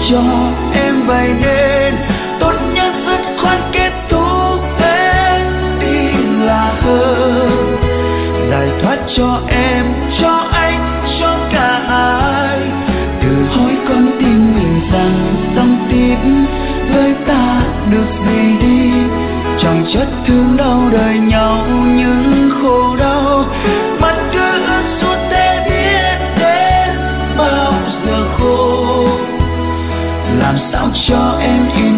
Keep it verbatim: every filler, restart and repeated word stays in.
cho em vậy nên tốt nhất dứt khoát kết thúc hết đi là hơn. Giải thoát cho em, cho anh, cho cả hai. Từ hỏi con tim mình rằng dòng tim với ta được gì đi. Chẳng chất thương đau đời nhau những khổ đau. Mắt cứ ướt suốt thế biết đến bao giờ khô. Làm sao cho em yên